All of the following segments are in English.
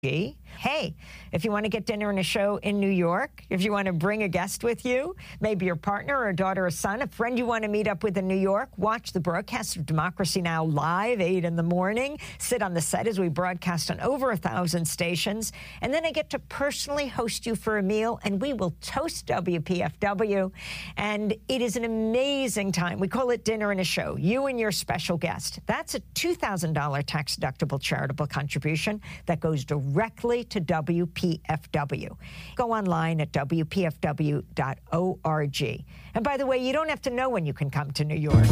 Hey, if you want to get dinner and a show in New York, if you want to bring a guest with you, maybe your partner or daughter or son, a friend you want to meet up with in New York, watch the broadcast of Democracy Now! Live, 8 in the morning. Sit on the set as we broadcast on over 1,000 stations. And then I get to personally host you for a meal, and we will toast WPFW. And it is an amazing time. We call it Dinner and a Show, you and your special guest. That's a $2,000 tax-deductible charitable contribution that goes directly to WPFW. Go online at WPFW.org. And by the way, you don't have to know when you can come to New York.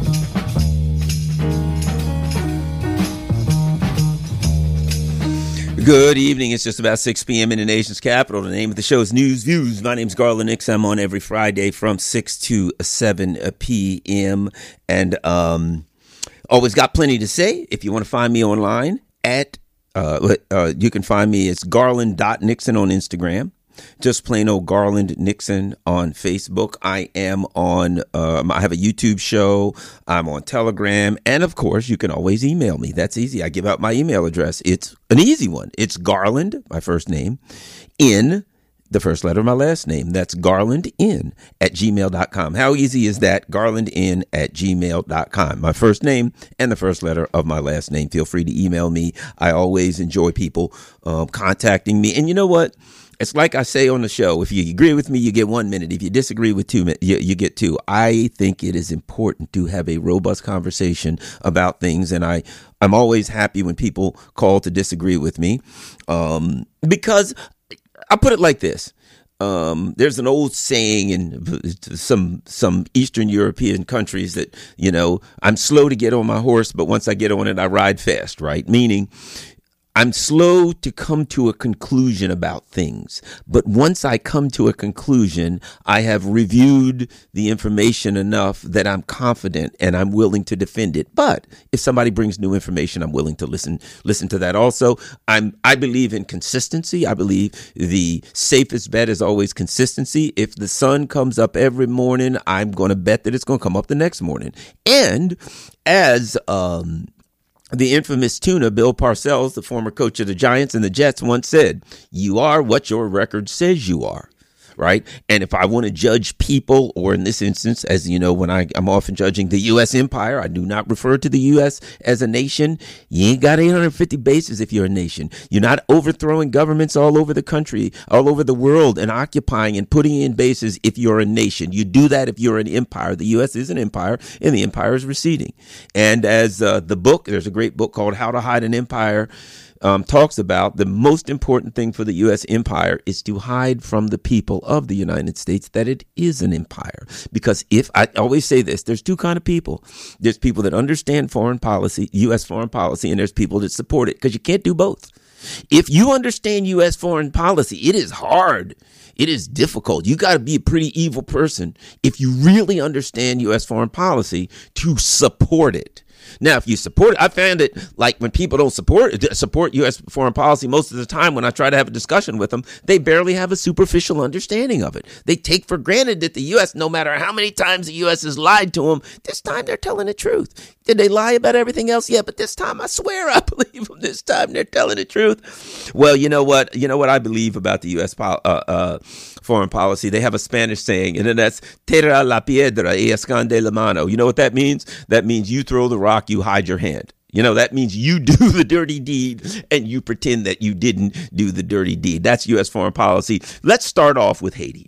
Good evening. It's just about 6 p.m. in the nation's capital. The name of the show is News Views. My name's Garland Nixon. I'm on every Friday from 6 to 7 p.m. And always got plenty to say. If you want to find me online at you can find me as garland.nixon on Instagram. Just plain old Garland Nixon on Facebook. I am on, I have a YouTube show. I'm on Telegram. And of course, you can always email me. That's easy. I give out my email address. It's an easy one. It's Garland, my first name, in the first letter of my last name. That's garlandin@gmail.com. How easy is that? Garlandin@gmail.com. My first name and the first letter of my last name. Feel free to email me. I always enjoy people contacting me. And you know what? It's like I say on the show, if you agree with me, you get 1 minute. If you disagree with 2 minutes, you get 2. I think it is important to have a robust conversation about things. And I'm always happy when people call to disagree with me because I'll put it like this. There's an old saying in some Eastern European countries that, you know, I'm slow to get on my horse, but once I get on it, I ride fast, right? Meaning I'm slow to come to a conclusion about things, but once I come to a conclusion, I have reviewed the information enough that I'm confident and I'm willing to defend it. But if somebody brings new information, I'm willing to listen to that also. I believe in consistency. I believe the safest bet is always consistency. If the sun comes up every morning, I'm going to bet that it's going to come up the next morning. And as the infamous tuna, Bill Parcells, the former coach of the Giants and the Jets, once said, "You are what your record says you are." Right. And if I want to judge people, or in this instance, as you know, when I'm often judging the U.S. empire, I do not refer to the U.S. as a nation. You ain't got 850 bases if you're a nation. You're not overthrowing governments all over the country, all over the world, and occupying and putting in bases if you're a nation. You do that if you're an empire. The U.S. is an empire, and the empire is receding. And as the book, there's a great book called How to Hide an Empire, talks about, the most important thing for the U.S. empire is to hide from the people of the United States that it is an empire. Because if I always say this, there's two kinds of people. There's people that understand foreign policy, U.S. foreign policy, and there's people that support it, because you can't do both. If you understand U.S. foreign policy, it is hard. It is difficult. You got to be a pretty evil person if you really understand U.S. foreign policy to support it. Now, if you support it, I found it like when people don't support U.S. foreign policy, most of the time when I try to have a discussion with them, they barely have a superficial understanding of it. They take for granted that the U.S., no matter how many times the U.S. has lied to them, this time they're telling the truth. Did they lie about everything else? Yeah, but this time I swear I believe them. This time they're telling the truth. Well, you know what? You know what I believe about the U.S. foreign policy? They have a Spanish saying, and that's tira la piedra y esconde la mano. You know what that means? That means you throw the rock, you hide your hand. You know, that means you do the dirty deed and you pretend that you didn't do the dirty deed. That's U.S. foreign policy. Let's start off with Haiti.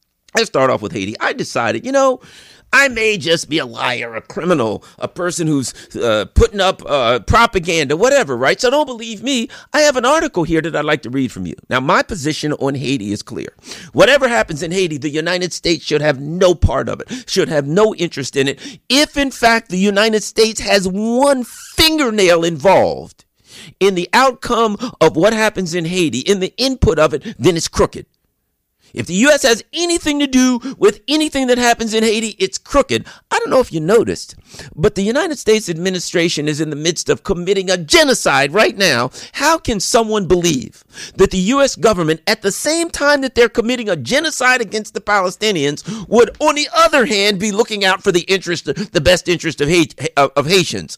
I decided, you know, I may just be a liar, a criminal, a person who's putting up propaganda, whatever, right? So don't believe me. I have an article here that I'd like to read from you. Now, my position on Haiti is clear. Whatever happens in Haiti, the United States should have no part of it, should have no interest in it. If, in fact, the United States has one fingernail involved in the outcome of what happens in Haiti, in the input of it, then it's crooked. If the U.S. has anything to do with anything that happens in Haiti, it's crooked. I don't know if you noticed, but the United States administration is in the midst of committing a genocide right now. How can someone believe that the U.S. government, at the same time that they're committing a genocide against the Palestinians, would, on the other hand, be looking out for the best interest of Haitians?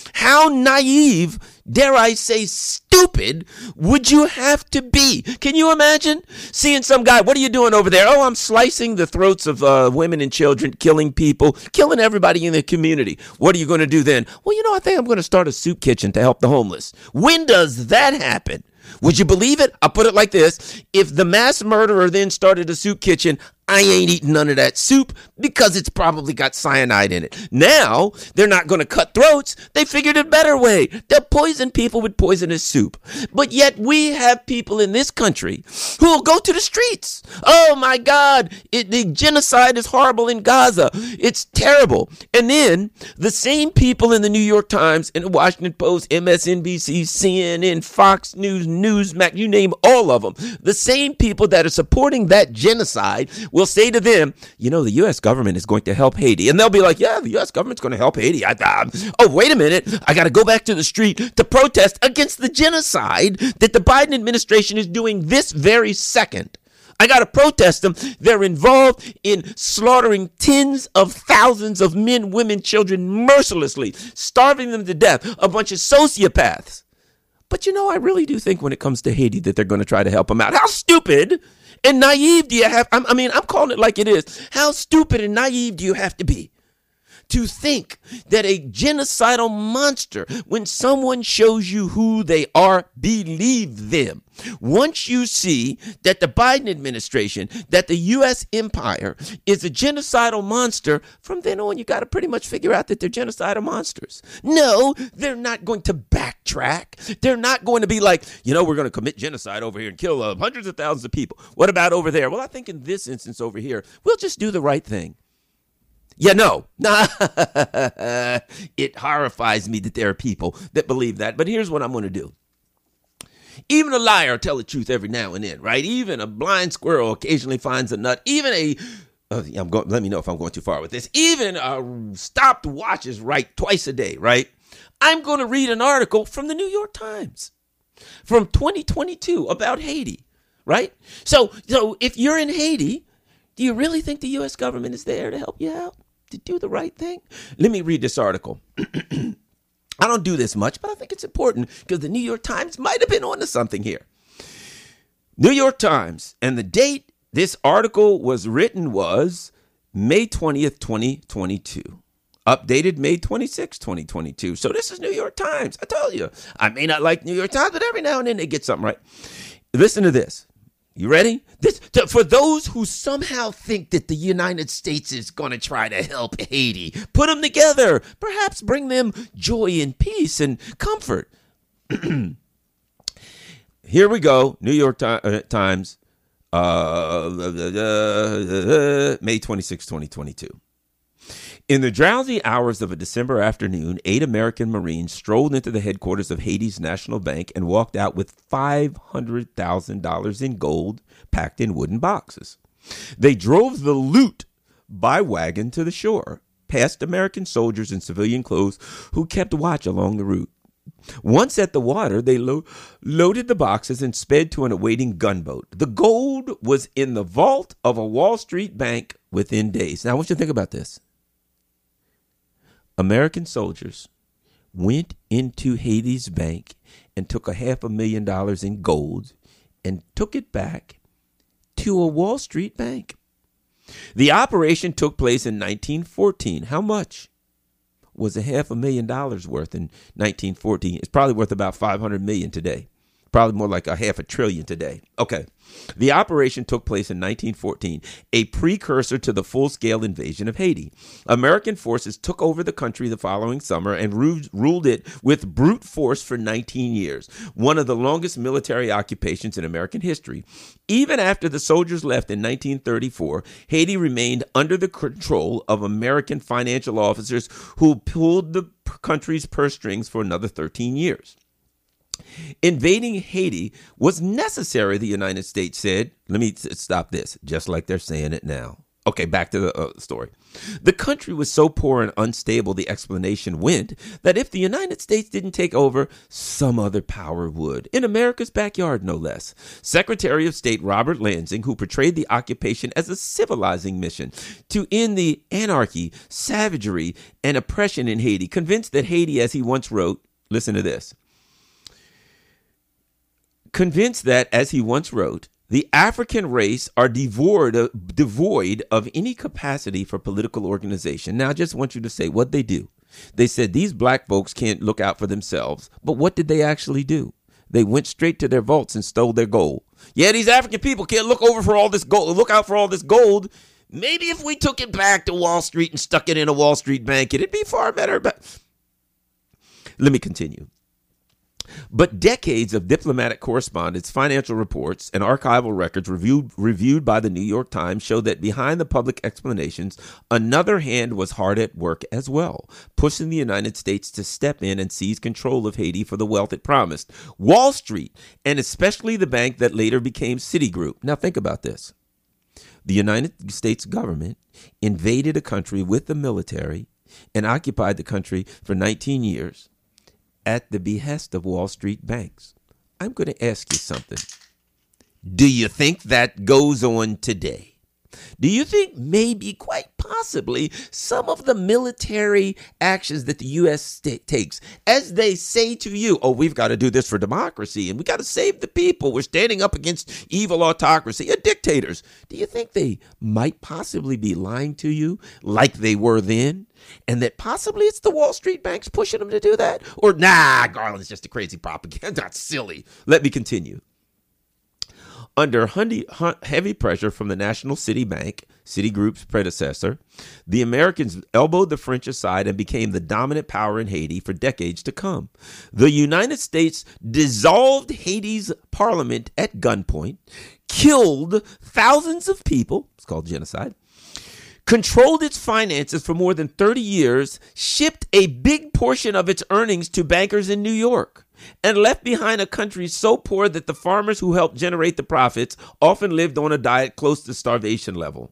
How naive, dare I say stupid, would you have to be? Can you imagine seeing some guy, what are you doing over there? Oh, I'm slicing the throats of women and children, killing people, killing everybody in the community. What are you going to do then? Well, I think I'm going to start a soup kitchen to help the homeless. When does that happen? Would you believe it? I'll put it like this. If the mass murderer then started a soup kitchen, I ain't eating none of that soup because it's probably got cyanide in it. Now, they're not going to cut throats. They figured a better way. They'll poison people with poisonous soup. But yet we have people in this country who will go to the streets. Oh, my God, the genocide is horrible in Gaza. It's terrible. And then the same people in the New York Times, in the Washington Post, MSNBC, CNN, Fox News, Newsmax, you name all of them, the same people that are supporting that genocide will say to them, the U.S. government is going to help Haiti. And they'll be like, yeah, the U.S. government's going to help Haiti. Oh, wait a minute. I got to go back to the street to protest against the genocide that the Biden administration is doing this very second. I got to protest them. They're involved in slaughtering tens of thousands of men, women, children mercilessly, starving them to death, a bunch of sociopaths. But I really do think when it comes to Haiti that they're going to try to help them out. How stupid and naive do you have? I'm calling it like it is. How stupid and naive do you have to be to think that a genocidal monster, when someone shows you who they are, believe them? Once you see that the Biden administration, that the U.S. empire is a genocidal monster, from then on, you got to pretty much figure out that they're genocidal monsters. No, they're not going to backtrack. They're not going to be like, we're going to commit genocide over here and kill hundreds of thousands of people. What about over there? Well, I think in this instance over here, we'll just do the right thing. Yeah, no. It horrifies me that there are people that believe that. But here's what I'm going to do. Even a liar will tell the truth every now and then, right? Even a blind squirrel occasionally finds a nut. Even let me know if I'm going too far with this. Even a stopped watch is right twice a day, right? I'm going to read an article from the New York Times from 2022 about Haiti, right? So if you're in Haiti, do you really think the U.S. government is there to help you out, to do the right thing? Let me read this article. I don't do this much, but I think it's important because the New York Times might have been onto something here. New York Times, and the date this article was written was May 20th, 2022. Updated May 26, 2022. So this is New York Times. I told you, I may not like New York Times, but every now and then they get something right. Listen to this. You ready? For those who somehow think that the United States is going to try to help Haiti, put them together, perhaps bring them joy and peace and comfort. Here we go. New York Times, May 26, 2022. In the drowsy hours of a December afternoon, 8 American Marines strolled into the headquarters of Haiti's National Bank and walked out with $500,000 in gold packed in wooden boxes. They drove the loot by wagon to the shore, past American soldiers in civilian clothes who kept watch along the route. Once at the water, they loaded the boxes and sped to an awaiting gunboat. The gold was in the vault of a Wall Street bank within days. Now, I want you to think about this. American soldiers went into Haiti's bank and took $500,000 in gold and took it back to a Wall Street bank. The operation took place in 1914. How much was $500,000 worth in 1914? It's probably worth about $500 million today. Probably more like $500 billion today. Okay. The operation took place in 1914, a precursor to the full-scale invasion of Haiti. American forces took over the country the following summer and ruled it with brute force for 19 years, one of the longest military occupations in American history. Even after the soldiers left in 1934, Haiti remained under the control of American financial officers who pulled the country's purse strings for another 13 years. Invading Haiti was necessary, the United States said. Let me stop this, just like they're saying it now. Okay, back to the story. The country was so poor and unstable, the explanation went, that if the United States didn't take over, some other power would. In America's backyard, no less. Secretary of State Robert Lansing, who portrayed the occupation as a civilizing mission to end the anarchy, savagery, and oppression in Haiti, convinced that Haiti, as he once wrote, listen to this, convinced that, as he once wrote, the African race are devoid of any capacity for political organization. Now, I just want you to say what they do. They said these black folks can't look out for themselves. But what did they actually do? They went straight to their vaults and stole their gold. Yeah, these African people can't look out for all this gold. Maybe if we took it back to Wall Street and stuck it in a Wall Street bank, it'd be far better. But let me continue. But decades of diplomatic correspondence, financial reports, and archival records reviewed by the New York Times show that behind the public explanations, another hand was hard at work as well, pushing the United States to step in and seize control of Haiti for the wealth it promised. Wall Street, and especially the bank that later became Citigroup. Now think about this. The United States government invaded a country with the military and occupied the country for 19 years. At the behest of Wall Street banks. I'm going to ask you something. Do you think that goes on today? Do you think maybe, quite possibly, some of the military actions that the U.S. takes, as they say to you, oh, we've got to do this for democracy and we got to save the people. We're standing up against evil autocracy and dictators. Do you think they might possibly be lying to you like they were then? And that possibly it's the Wall Street banks pushing them to do that? Or, Garland's just a crazy propaganda. That's silly. Let me continue. Under heavy pressure from the National City Bank, Citigroup's predecessor, the Americans elbowed the French aside and became the dominant power in Haiti for decades to come. The United States dissolved Haiti's parliament at gunpoint, killed thousands of people, it's called genocide, controlled its finances for more than 30 years, shipped a big portion of its earnings to bankers in New York, and left behind a country so poor that the farmers who helped generate the profits often lived on a diet close to starvation level.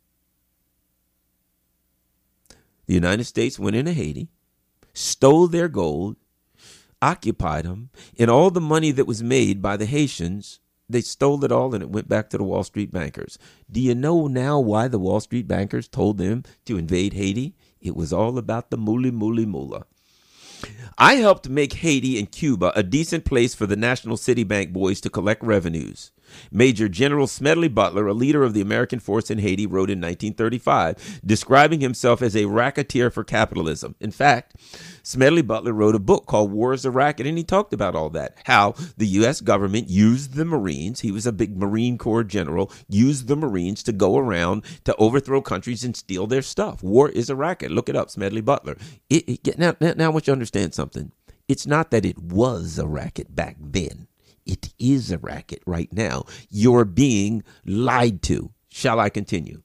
The United States went into Haiti, stole their gold, occupied them, and all the money that was made by the Haitians, they stole it all and it went back to the Wall Street bankers. Do you know now why the Wall Street bankers told them to invade Haiti? It was all about the moolah. I helped make Haiti and Cuba a decent place for the National City Bank boys to collect revenues. Major General Smedley Butler, a leader of the American force in Haiti, wrote in 1935, describing himself as a racketeer for capitalism. In fact, Smedley Butler wrote a book called War is a Racket, and he talked about all that, how the U.S. government used the Marines, he was a big Marine Corps general, used the Marines to go around to overthrow countries and steal their stuff. War is a racket. Look it up, Smedley Butler. Now I want you to understand something. It's not that it was a racket back then. It is a racket right now. You're being lied to. Shall I continue?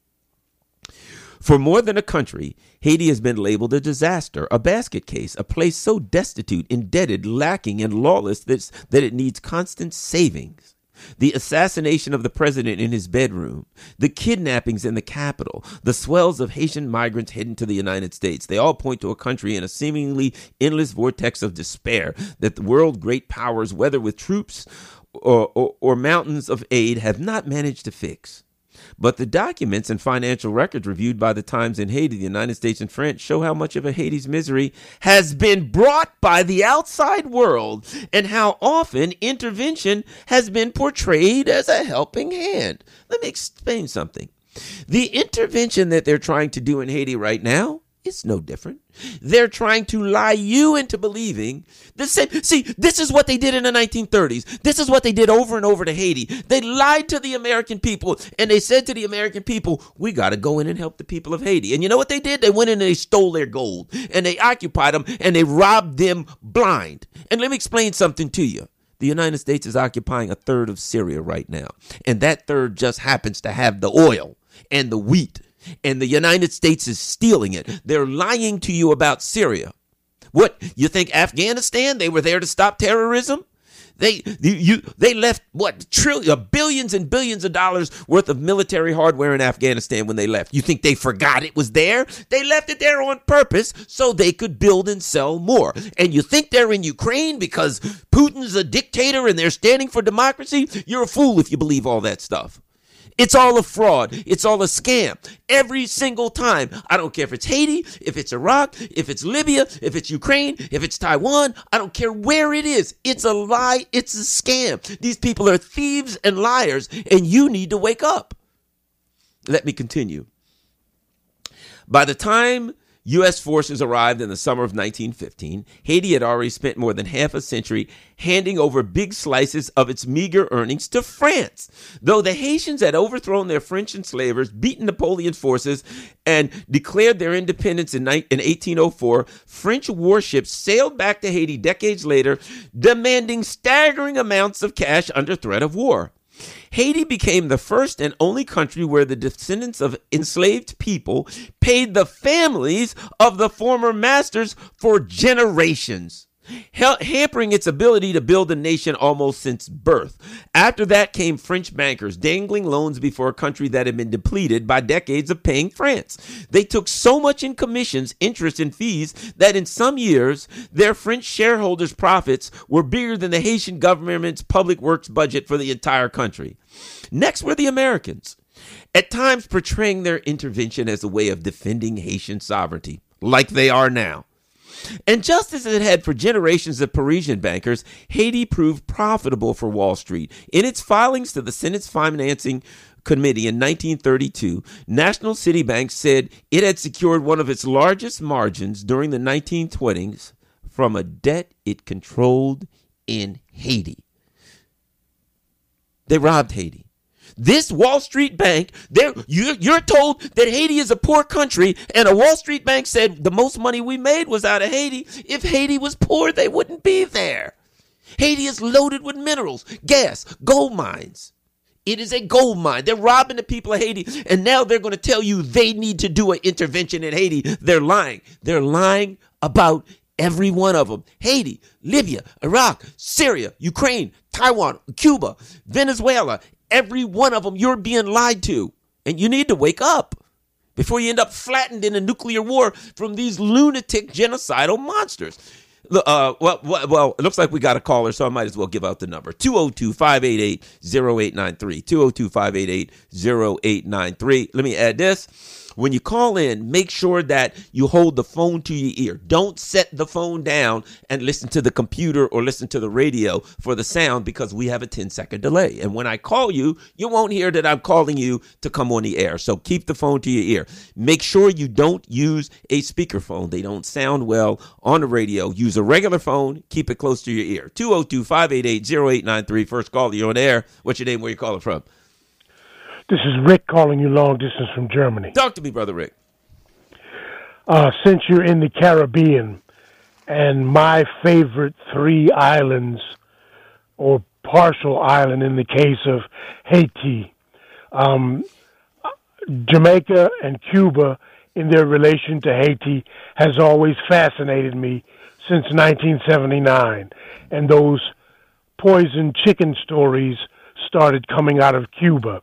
For more than a country, Haiti has been labeled a disaster, a basket case, a place so destitute, indebted, lacking, and lawless that it needs constant savings. The assassination of the president in his bedroom, the kidnappings in the capital, the swells of Haitian migrants heading to the United States, they all point to a country in a seemingly endless vortex of despair that the world great powers, whether with troops or mountains of aid, have not managed to fix. But the documents and financial records reviewed by the Times in Haiti, the United States, and France show how much of Haiti's misery has been brought by the outside world and how often intervention has been portrayed as a helping hand. Let me explain something. The intervention that they're trying to do in Haiti right now, it's no different. They're trying to lie you into believing the same. See, this is what they did in the 1930s. This is what they did over and over to Haiti. They lied to the American people, and they said to the American people, we got to go in and help the people of Haiti. And you know what they did? They went in and they stole their gold, and they occupied them, and they robbed them blind. And let me explain something to you. The United States is occupying a third of Syria right now, and that third just happens to have the oil and the wheat. And the United States is stealing it. They're lying to you about Syria. What, you think Afghanistan, they were there to stop terrorism? They left billions and billions of dollars worth of military hardware in Afghanistan when they left. You think they forgot it was there? They left it there on purpose so they could build and sell more. And you think they're in Ukraine because Putin's a dictator and they're standing for democracy? You're a fool if you believe all that stuff. It's all a fraud. It's all a scam. Every single time. I don't care if it's Haiti, if it's Iraq, if it's Libya, if it's Ukraine, if it's Taiwan. I don't care where it is. It's a lie. It's a scam. These people are thieves and liars, and you need to wake up. Let me continue. By the time U.S. forces arrived in the summer of 1915, Haiti had already spent more than half a century handing over big slices of its meager earnings to France. Though the Haitians had overthrown their French enslavers, beaten Napoleon's forces, and declared their independence in 1804, French warships sailed back to Haiti decades later, demanding staggering amounts of cash under threat of war. Haiti became the first and only country where the descendants of enslaved people paid the families of the former masters for generations, hampering its ability to build a nation almost since birth. After that came French bankers dangling loans before a country that had been depleted by decades of paying France. They took so much in commissions, interest, and fees that in some years, their French shareholders' profits were bigger than the Haitian government's public works budget for the entire country. Next were the Americans, at times portraying their intervention as a way of defending Haitian sovereignty, like they are now. And just as it had for generations of Parisian bankers, Haiti proved profitable for Wall Street. In its filings to the Senate's Financing Committee in 1932, National City Bank said it had secured one of its largest margins during the 1920s from a debt it controlled in Haiti. They robbed Haiti. This Wall Street bank, you're told that Haiti is a poor country, and a Wall Street bank said the most money we made was out of Haiti. If Haiti was poor, they wouldn't be there. Haiti is loaded with minerals, gas, gold mines. It is a gold mine. They're robbing the people of Haiti, and now they're going to tell you they need to do an intervention in Haiti. They're lying. They're lying about every one of them. Haiti, Libya, Iraq, Syria, Ukraine, Taiwan, Cuba, Venezuela. Every one of them, you're being lied to. And you need to wake up before you end up flattened in a nuclear war from these lunatic genocidal monsters. Well, it looks like we got a caller, so I might as well give out the number. 202-588-0893. 202-588-0893. Let me add this. When you call in, make sure that you hold the phone to your ear. Don't set the phone down and listen to the computer or listen to the radio for the sound, because we have a 10-second delay. And when I call you, you won't hear that I'm calling you to come on the air. So keep the phone to your ear. Make sure you don't use a speakerphone. They don't sound well on the radio. Use a regular phone. Keep it close to your ear. 202-588-0893. First caller, you're on air. What's your name? Where you calling from? This is Rick calling you long distance from Germany. Talk to me, Brother Rick. Since you're in the Caribbean, and my favorite three islands, or partial island in the case of Haiti, Jamaica and Cuba in their relation to Haiti has always fascinated me since 1979. And those poison chicken stories started coming out of Cuba.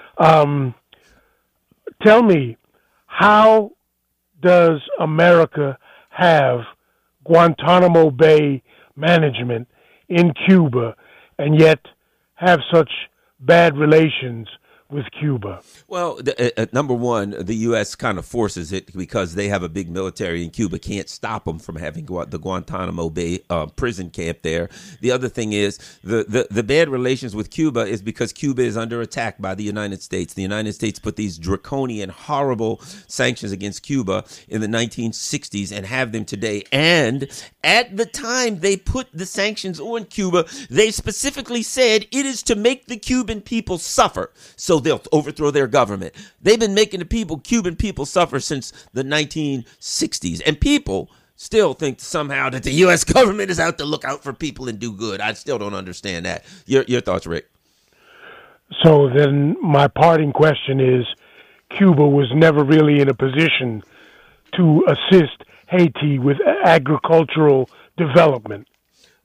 Tell me, how does America have Guantanamo Bay management in Cuba and yet have such bad relations with Cuba? Well, number one, the U.S. kind of forces it because they have a big military, and Cuba can't stop them from having the Guantanamo Bay prison camp there. The other thing is the bad relations with Cuba is because Cuba is under attack by the United States. The United States put these draconian, horrible sanctions against Cuba in the 1960s and have them today. And at the time they put the sanctions on Cuba, they specifically said it is to make the Cuban people suffer. So they'll overthrow their government. They've been making the Cuban people suffer since the 1960s. And people still think somehow that the U.S. government is out to look out for people and do good. I still don't understand that. Your thoughts, Rick? So then my parting question is, Cuba was never really in a position to assist Haiti with agricultural development.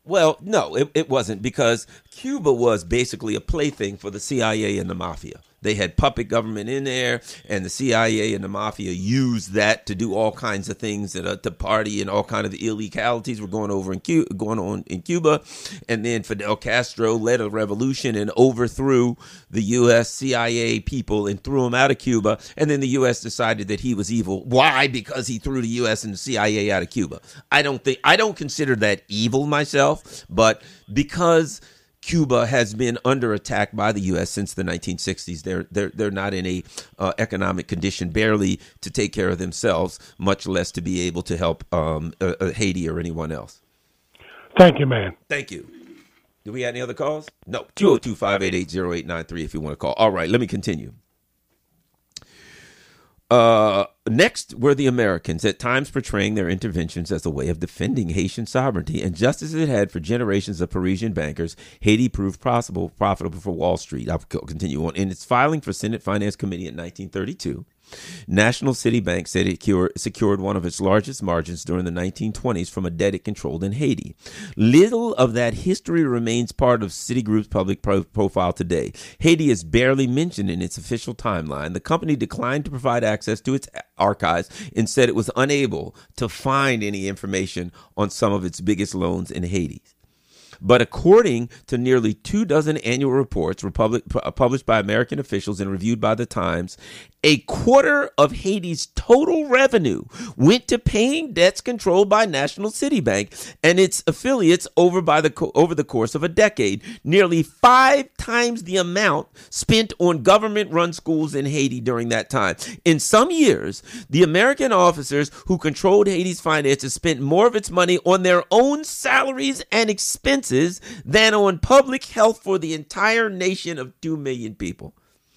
Well, no, it wasn't, because Cuba was basically a plaything for the CIA and the mafia. They had puppet government in there, and the CIA and the mafia used that to do all kinds of things, to party, and all kinds of illegalities were going on in Cuba. And then Fidel Castro led a revolution and overthrew the U.S. CIA people and threw them out of Cuba. And then the U.S. decided that he was evil. Why? Because he threw the U.S. and the CIA out of Cuba. I don't consider that evil myself, but because Cuba has been under attack by the U.S. since the 1960s. They're not in a economic condition barely to take care of themselves, much less to be able to help Haiti or anyone else. Thank you, man. Thank you. Do we have any other calls? No. 202-588-0893 if you want to call. All right, let me continue. Next were the Americans, at times portraying their interventions as a way of defending Haitian sovereignty. And just as it had for generations of Parisian bankers, Haiti proved profitable for Wall Street. I'll continue on. In its filing for Senate Finance Committee in 1932, National City Bank said it secured one of its largest margins during the 1920s from a debt it controlled in Haiti. Little of that history remains part of Citigroup's public profile today. Haiti is barely mentioned in its official timeline. The company declined to provide access to its archives and said it was unable to find any information on some of its biggest loans in Haiti. But according to nearly 24 annual reports published by American officials and reviewed by the Times, a quarter of Haiti's total revenue went to paying debts controlled by National City Bank and its affiliates over the course of a decade, nearly 5 times the amount spent on government-run schools in Haiti during that time. In some years, the American officers who controlled Haiti's finances spent more of its money on their own salaries and expenses than on public health for the entire nation of 2 million people.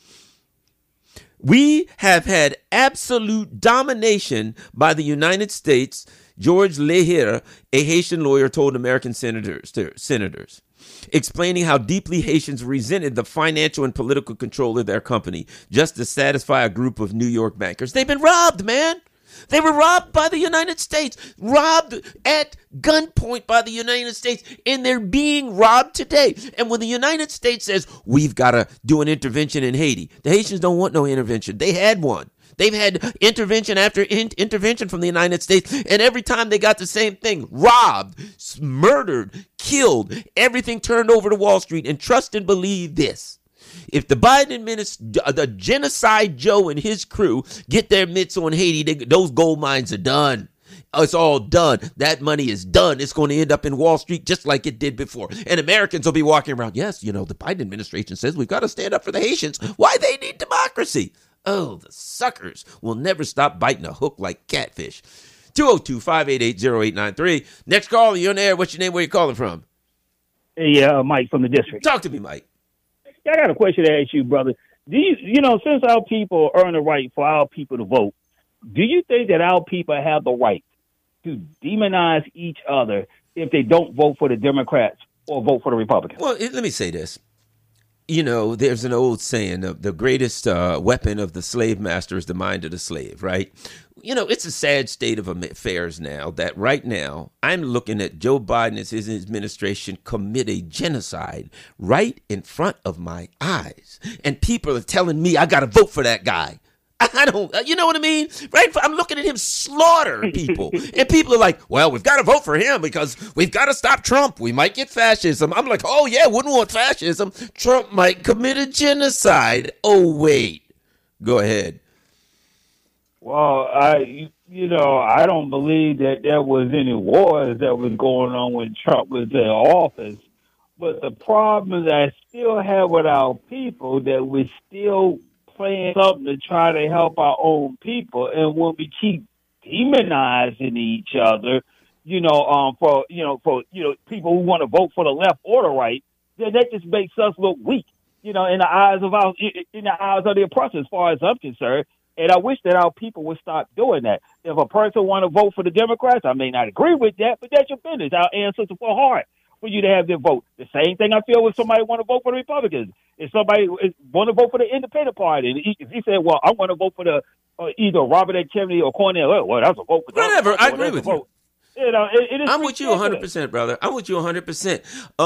We have had absolute domination by the United States, George Lehir, a Haitian lawyer, told American senators, explaining how deeply Haitians resented the financial and political control of their company just to satisfy a group of New York bankers. They've been robbed, man. They were robbed by the United States, robbed at gunpoint by the United States, and they're being robbed today. And when the United States says, we've got to do an intervention in Haiti, the Haitians don't want no intervention. They had one. They've had intervention after intervention from the United States, and every time they got the same thing: robbed, murdered, killed, everything turned over to Wall Street. And trust and believe this: if the Biden administration, the Genocide Joe and his crew get their mitts on Haiti, those gold mines are done. It's all done. That money is done. It's going to end up in Wall Street just like it did before. And Americans will be walking around, yes, the Biden administration says we've got to stand up for the Haitians. Why they need democracy? Oh, the suckers will never stop biting a hook like catfish. 202-588-0893. Next call, you're on air. What's your name? Where you calling from? Hey, Mike from the district. Talk to me, Mike. I got a question to ask you, brother. Do you, since our people earn the right for our people to vote, do you think that our people have the right to demonize each other if they don't vote for the Democrats or vote for the Republicans? Well, let me say this. There's an old saying, the greatest weapon of the slave master is the mind of the slave, right? It's a sad state of affairs now that right now I'm looking at Joe Biden and his administration commit a genocide right in front of my eyes. And people are telling me I got to vote for that guy. I don't, you know what I mean? Right? I'm looking at him slaughter people. And people are like, well, we've got to vote for him because we've got to stop Trump. We might get fascism. I'm like, oh, yeah, wouldn't want fascism. Trump might commit a genocide. Oh, wait. Go ahead. Well, I don't believe that there was any wars that was going on when Trump was in office. But the problem that I still have with our people that we're still playing something to try to help our own people, and when we keep demonizing each other, for people who want to vote for the left or the right, then that just makes us look weak, in the eyes of the oppressor, as far as I'm concerned. And I wish that our people would stop doing that. If a person want to vote for the Democrats, I may not agree with that, but that's your business. Our ancestors fought hard for you to have their vote. The same thing I feel if somebody want to vote for the Republicans. If somebody want to vote for the Independent Party, and if he said, well, I want to vote for the either Robert F. Kennedy or Cornel, well, that's a vote for whatever. I agree with you. It is I'm with you ridiculous. 100%, brother. I'm with you 100%.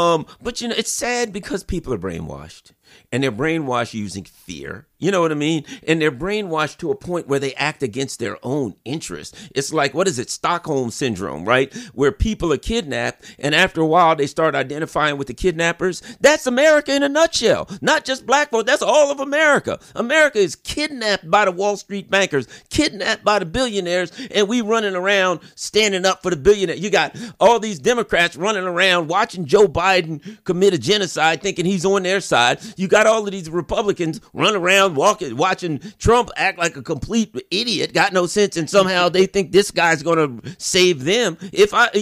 But it's sad because people are brainwashed, and they're brainwashed using fear. You know what I mean? And they're brainwashed to a point where they act against their own interests. It's like, what is it? Stockholm syndrome, right? Where people are kidnapped, and after a while they start identifying with the kidnappers. That's America in a nutshell. Not just black folks. That's all of America. America is kidnapped by the Wall Street bankers, kidnapped by the billionaires, and we running around standing up for the billionaire. You got all these Democrats running around watching Joe Biden commit a genocide, thinking he's on their side. You got all of these Republicans running around watching Trump act like a complete idiot, got no sense, and somehow they think this guy's going to save them. If I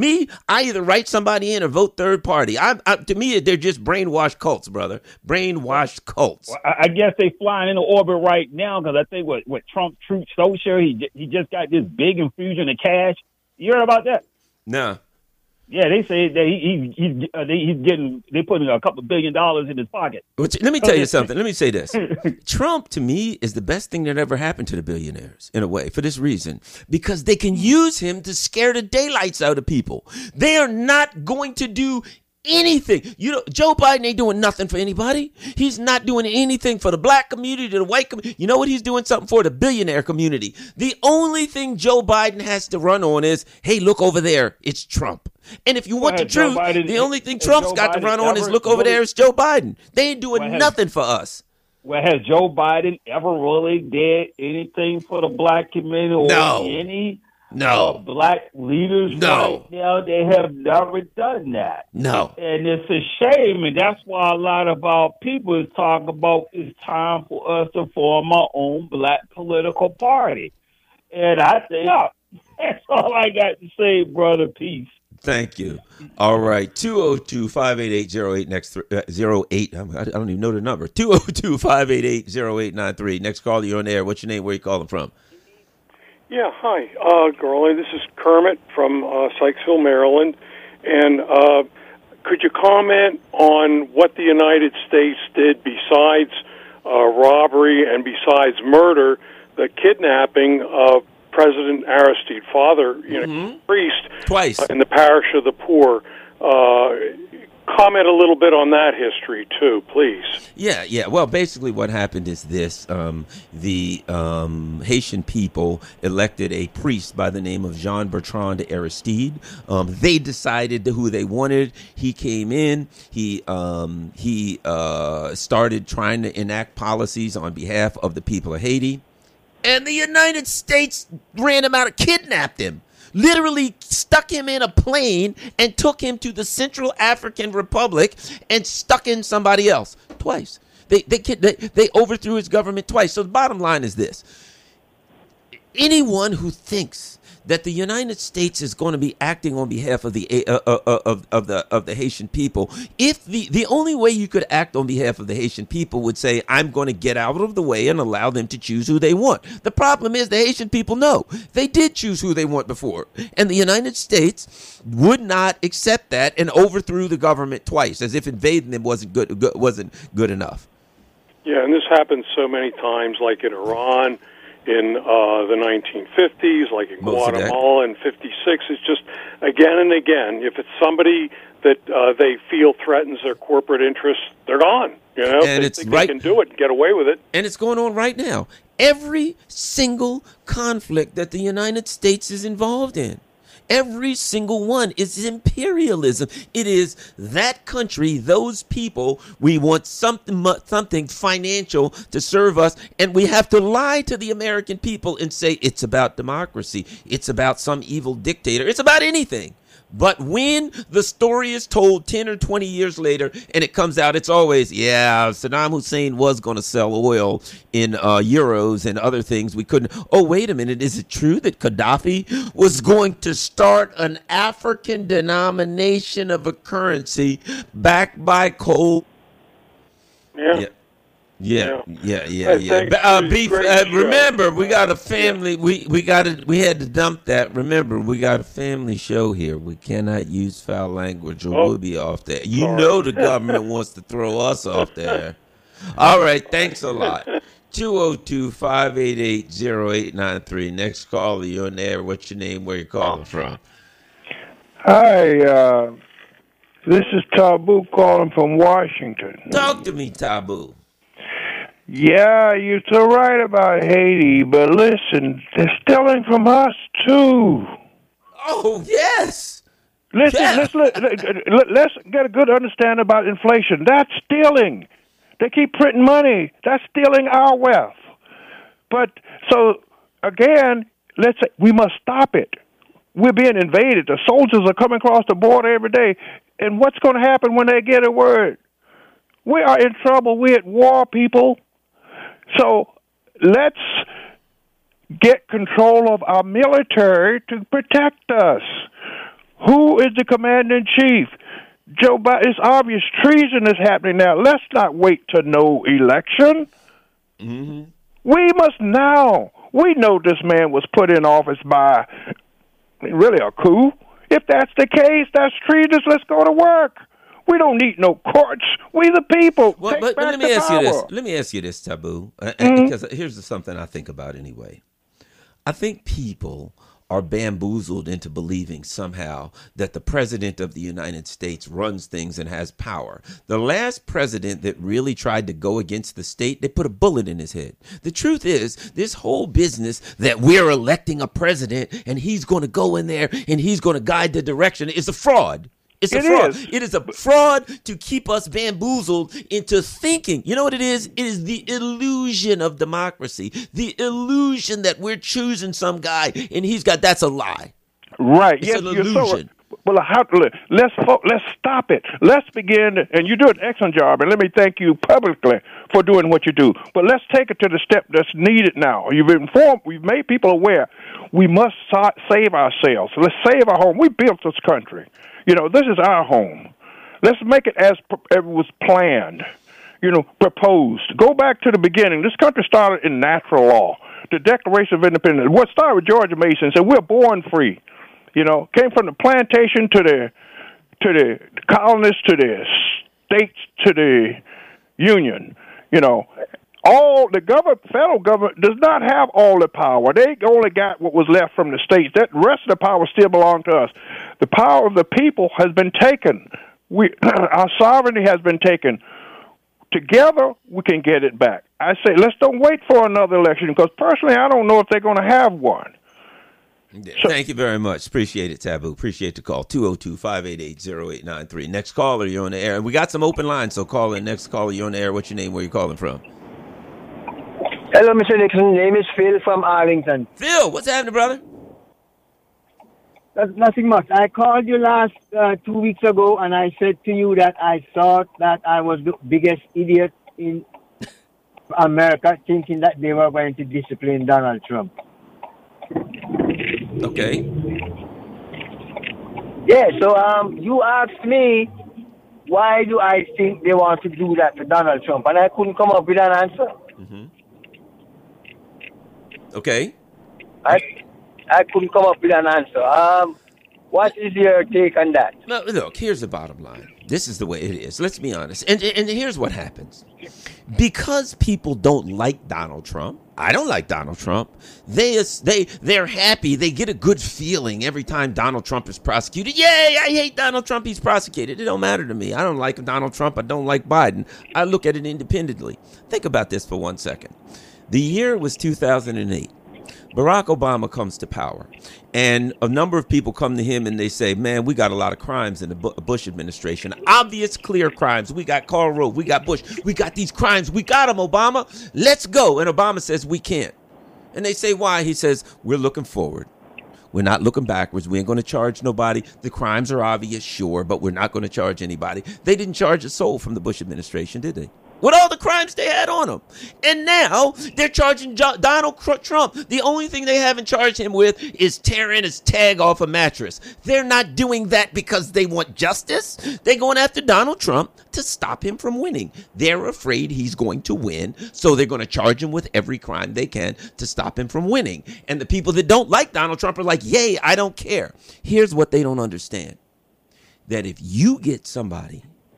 either write somebody in or vote third party. To me, they're just brainwashed cults, brother. Brainwashed cults. Well, I guess they flying into orbit right now because I think what Trump Truth Social, he just got this big infusion of cash. You heard about that? No. Yeah, they say that they putting a couple $1 billion in his pocket. Let me tell you something. Let me say this. Trump, to me, is the best thing that ever happened to the billionaires, in a way, for this reason. Because they can use him to scare the daylights out of people. They are not going to do anything. Joe Biden ain't doing nothing for anybody. He's not doing anything for the black community, the white community. You know what he's doing? Something for the billionaire community. The only thing Joe Biden has to run on is, hey, look over there. It's Trump. And if you want the truth, the only thing Trump's got to run on is look over there. It's Joe Biden. They ain't doing nothing for us. Well, has Joe Biden ever really did anything for the black community or any black leaders? No. Right now, they have never done that. No. And it's a shame, and that's why a lot of our people talk about it's time for us to form our own black political party. And I think that's all I got to say, brother. Peace. Thank you. All right. 202-588-08 next 08. I don't even know the number. 202-588-0893. Next caller, you're on air. What's your name? Where you calling from? Yeah, hi, Garland. This is Kermit from Sykesville, Maryland. And could you comment on what the United States did besides robbery and besides murder, the kidnapping of President Aristide, father, priest, twice in the parish of the poor? Comment a little bit on that history too, please. Yeah. Well, basically, what happened is this: the Haitian people elected a priest by the name of Jean Bertrand Aristide. They decided who they wanted. He came in. He started trying to enact policies on behalf of the people of Haiti. And the United States ran him out, kidnapped him, literally stuck him in a plane and took him to the Central African Republic and stuck in somebody else twice. They overthrew his government twice. So the bottom line is this. Anyone who thinks that the United States is going to be acting on behalf of the Haitian people, if the only way you could act on behalf of the Haitian people would say, I'm going to get out of the way and allow them to choose who they want. The problem is the Haitian people know they did choose who they want before, and the United States would not accept that and overthrew the government twice, as if invading them wasn't good enough. Yeah, and this happens so many times, like in Iran in the 1950s, like in Guatemala in 56. It's just again and again, if it's somebody that they feel threatens their corporate interests, they're gone. And they can do it and get away with it. And it's going on right now. Every single conflict that the United States is involved in, every single one is imperialism. It is that country, those people, we want something financial to serve us, and we have to lie to the American people and say it's about democracy, it's about some evil dictator, it's about anything. But when the story is told 10 or 20 years later and it comes out, it's always, Saddam Hussein was going to sell oil in euros and other things. We couldn't. Oh, wait a minute. Is it true that Gaddafi was going to start an African denomination of a currency backed by coal? Yeah. Yeah. Beef. Remember, we got a family. We had to dump that. Remember, we got a family show here. We cannot use foul language, or we'll be off there. You know, the government wants to throw us off there. All right. Thanks a lot. 202-588-0893. Next caller, you're on there. What's your name? Where you calling from? Hi, this is Taboo calling from Washington. Talk to me, Taboo. Yeah, you're so right about Haiti, but listen, they're stealing from us, too. Oh, yes. Listen, Yeah. let's get a good understanding about inflation. That's stealing. They keep printing money. That's stealing our wealth. But, so, again, we must stop it. We're being invaded. The soldiers are coming across the border every day. And what's going to happen when they get a word? We are in trouble. We're at war, people. So let's get control of our military to protect us. Who is the commander-in-chief? Joe Biden. It's obvious treason is happening now. Let's not wait to no election. Mm-hmm. We must now. We know this man was put in office by really a coup. If that's the case, that's treason. Let's go to work. We don't need no courts. We the people. Well, Take but back let me the ask power. you this. Let me ask you this, Taboo, because here's something I think about anyway. I think people are bamboozled into believing somehow that the president of the United States runs things and has power. The last president that really tried to go against the state, they put a bullet in his head. The truth is, this whole business that we're electing a president and he's going to go in there and he's going to guide the direction is a fraud. It's a fraud. It is a fraud to keep us bamboozled into thinking. You know what it is? It is the illusion of democracy. The illusion that we're choosing some guy and he's got, that's a lie. Right. It's Yes, an you're illusion. Well, let's stop it. Let's begin, and you do an excellent job, and let me thank you publicly for doing what you do. But let's take it to the step that's needed now. We've made people aware. We must save ourselves. Let's save our home. We built this country. You know, this is our home. Let's make it as it was planned, proposed. Go back to the beginning. This country started in natural law, the Declaration of Independence. What started with George Mason said, we're born free. Came from the plantation to the colonies, to the states, to the union. All the federal government does not have all the power. They only got what was left from the states. That rest of the power still belongs to us. The power of the people has been taken. Our sovereignty has been taken. Together, we can get it back. I say, let's don't wait for another election, because personally, I don't know if they're going to have one. Thank you very much. Appreciate it, Taboo. Appreciate the call. 202-588-0893. Next caller, you're on the air. We got some open lines, so call in. Next caller, you're on the air. What's your name? Where you calling from? Hello, Mr. Nixon. Name is Phil from Arlington. Phil, what's happening, brother? Nothing much. I called you last 2 weeks ago, and I said to you that I thought that I was the biggest idiot in America, thinking that they were going to discipline Donald Trump. Okay. Yeah, so you asked me, why do I think they want to do that to Donald Trump? And I couldn't come up with an answer. Mm-hmm. Okay. I couldn't come up with an answer. What is your take on that? No, look, here's the bottom line. This is the way it is. Let's be honest. And here's what happens. Because people don't like Donald Trump, I don't like Donald Trump, they're happy. They get a good feeling every time Donald Trump is prosecuted. Yay, I hate Donald Trump. He's prosecuted. It don't matter to me. I don't like Donald Trump. I don't like Biden. I look at it independently. Think about this for 1 second. The year was 2008. Barack Obama comes to power, and a number of people come to him and they say, man, we got a lot of crimes in the Bush administration. Obvious, clear crimes. We got Karl Rove. We got Bush. We got these crimes. We got them, Obama. Let's go. And Obama says, we can't. And they say, why? He says, we're looking forward. We're not looking backwards. We ain't going to charge nobody. The crimes are obvious, sure, but we're not going to charge anybody. They didn't charge a soul from the Bush administration, did they? With all the crimes they had on him. And now they're charging Donald Trump. The only thing they haven't charged him with is tearing his tag off a mattress. They're not doing that because they want justice. They're going after Donald Trump to stop him from winning. They're afraid he's going to win, so they're going to charge him with every crime they can to stop him from winning. And the people that don't like Donald Trump are like, yay, I don't care. Here's what they don't understand. That if you get somebody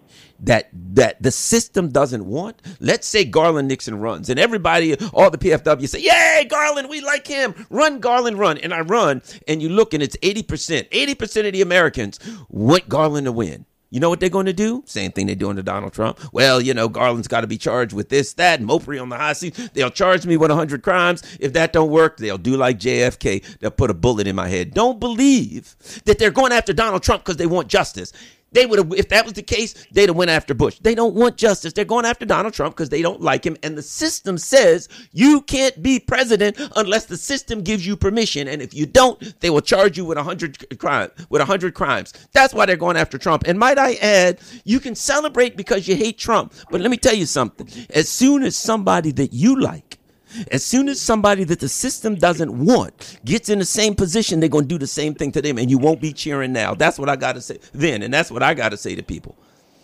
that the system doesn't want. Let's say Garland Nixon runs, and everybody, all the PFW say, "Yay, Garland, we like him. Run, Garland, run." And I run, and you look, and it's 80%. 80% of the Americans want Garland to win. You know what they're going to do? Same thing they're doing to Donald Trump. Well, Garland's got to be charged with this, that, and Moprey on the high seat. They'll charge me with 100 crimes. If that don't work, they'll do like JFK. They'll put a bullet in my head. Don't believe that they're going after Donald Trump because they want justice. They would have, if that was the case, they'd have went after Bush. They don't want justice. They're going after Donald Trump because they don't like him. And the system says you can't be president unless the system gives you permission. And if you don't, they will charge you with 100 crimes. That's why they're going after Trump. And might I add, you can celebrate because you hate Trump. But let me tell you something. As soon as somebody that you like, as soon as somebody that the system doesn't want gets in the same position, they're going to do the same thing to them, and you won't be cheering now. That's what I got to say then, and that's what I got to say to people.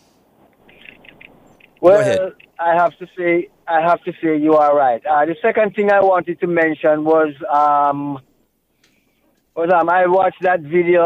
Well, I have to say you are right. The second thing I wanted to mention was I watched that video.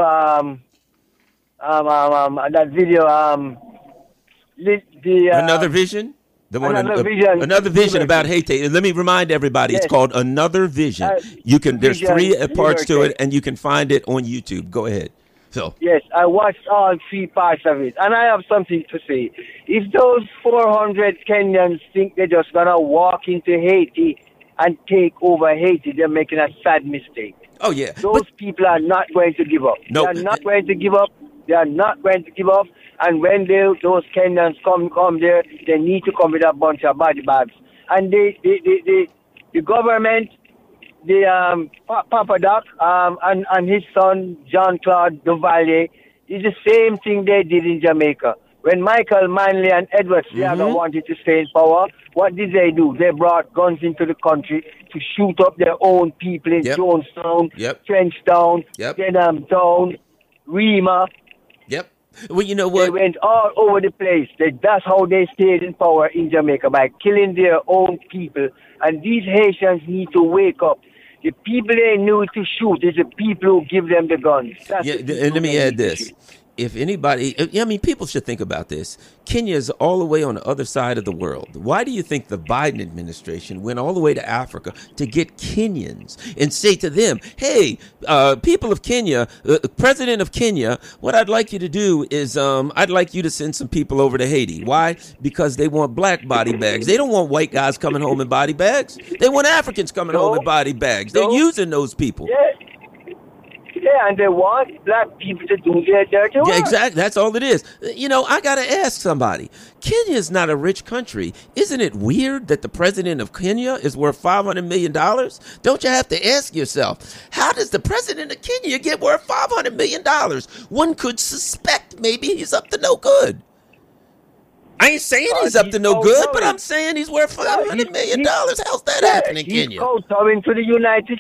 Another Vision. Another Vision about Haiti. Let me remind everybody, It's called Another Vision. There's 3 parts to it, and you can find it on YouTube. Go ahead. So. Yes, I watched all 3 parts of it, and I have something to say. If those 400 Kenyans think they're just gonna walk into Haiti and take over Haiti, they're making a sad mistake. Oh yeah, those people are not going to give up. No, they are not going to give up. They are not going to give up. And when those Kenyans come there, they need to come with a bunch of body bags. And the government, Papa Doc and his son, Jean-Claude Duvalier, is the same thing they did in Jamaica. When Michael Manley and Edward Seaga wanted to stay in power, what did they do? They brought guns into the country to shoot up their own people in Jonestown, Trenchtown, Denham Town, Rema. Yep. Well, you know what? They went all over the place. That's how they stayed in power in Jamaica, by killing their own people. And these Haitians need to wake up. The people they knew to shoot is the people who give them the guns. And let me add this. If anybody, people should think about this. Kenya is all the way on the other side of the world. Why do you think the Biden administration went all the way to Africa to get Kenyans and say to them, hey, people of Kenya, president of Kenya, what I'd like you to do is I'd like you to send some people over to Haiti. Why? Because they want black body bags. They don't want white guys coming home in body bags. They want Africans coming home in body bags. They're using those people. Yeah, and they want black people to do their dirty work. Yeah, exactly. That's all it is. I got to ask somebody. Kenya is not a rich country. Isn't it weird that the president of Kenya is worth $500 million? Don't you have to ask yourself, how does the president of Kenya get worth $500 million? One could suspect maybe he's up to no good. I ain't saying he's up to no good, but I'm saying he's worth $500 million. How's that happening in Kenya? He's kowtowing to the United